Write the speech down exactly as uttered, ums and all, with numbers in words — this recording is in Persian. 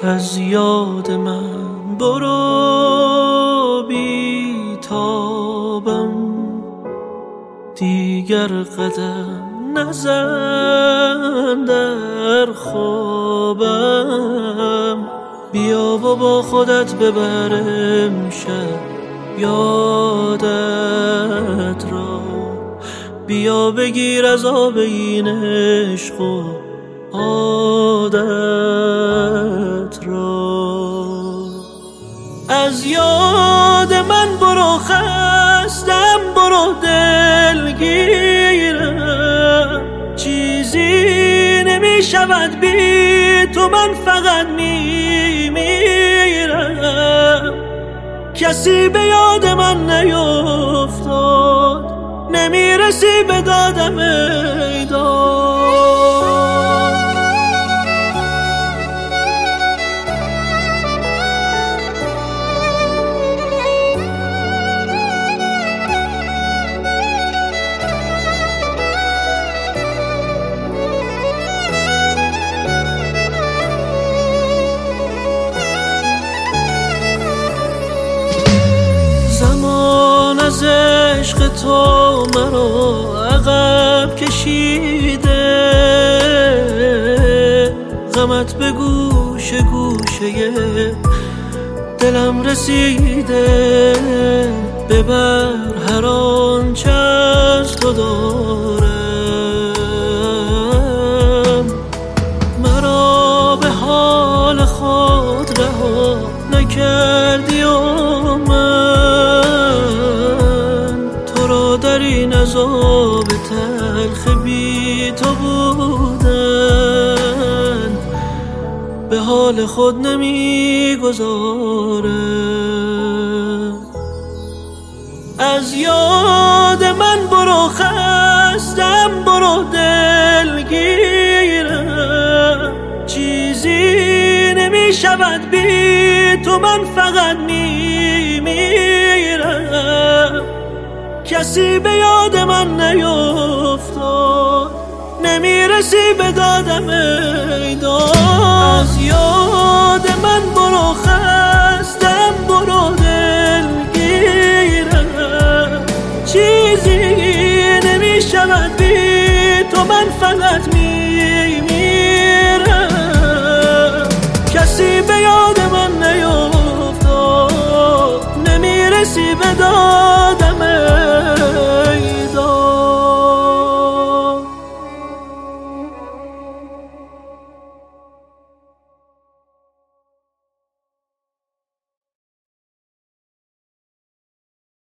از یاد من برو بی تابم، دیگر قدم نزن در خوابم. بیا و با خودت ببرم شب یادت را، بیا بگیر از آب این عشق و عادت را. از یاد من برو خستم، برو دلگیرم، چیزی نمی شود بی تو، من فقط می میرم. کسی به یاد من نیفتاد، نمیرسی به دادم ای داد. زمان از عشق تو مرا عقب کشیده، غمت به گوش گوشه دلم رسیده. ببر هر آنچه از تو دارم، مرا به حال خود رها نکردی و من تو را در این عذاب تلخ بی تو بودن به حال خود نمی گذارم. از یاد من برو خستم، برو دلگیرم، چیزی نمی شود بی تو، من فقط می میرم. کسی به یاد من نیفتاد، نمیرسی به دادم ای داد. از یاد من برو خستم، برو دلگیرم، چیزی نمی شود بی تو، من فقط می میرم. کسی به یاد من